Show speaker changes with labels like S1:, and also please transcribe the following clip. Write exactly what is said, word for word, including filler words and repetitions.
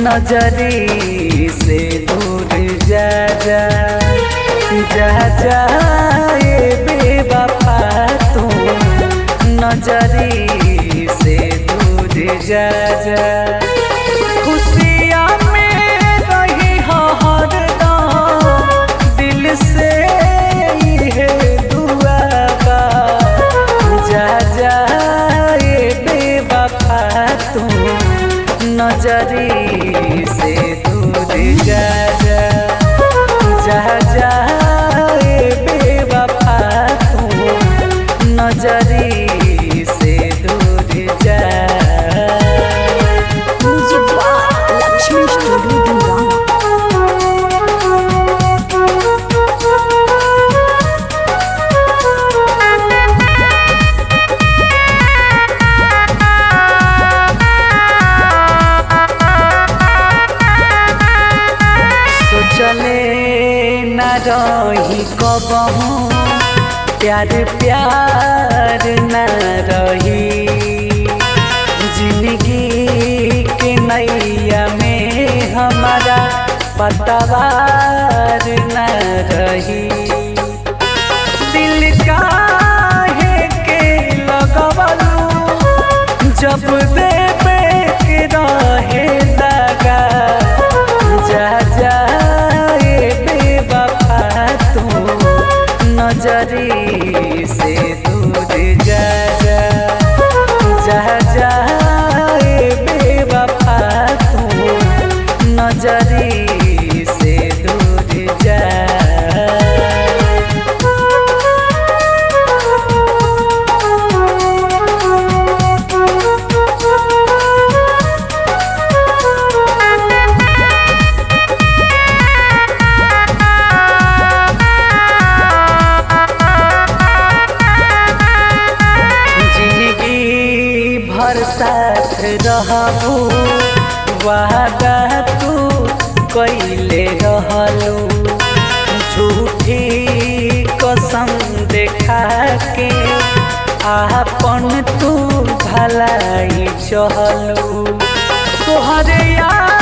S1: नजरी से दूर जा जा जा जा ये बेवफा तू नजरी से दूर जा जा। खुशियाँ में रही हो हरदम दिल से ये दुआ बा जा जा ये बेवफा तू नजरी से दूर जा जा जा जा ये बेवफा तू नजरी से दूर जा।
S2: Music by Lakshmi studio Dumraon.
S1: सोचले न रही कबहू प्यार प्यार न रही जिंदगी के नैया में हमारा पतवार न रही। दिल काहे के लगवलू जब देवे के रहे दगा जा जा ये बेवफा तू नजरी से दूर जा जा जा जा ये बेवफा तू नजरी से दूर जा। भर साथ रहबू वादा तू कैले रहलू झूठी कसम देखा के आपन तू भलाई चहलू तोहरे यार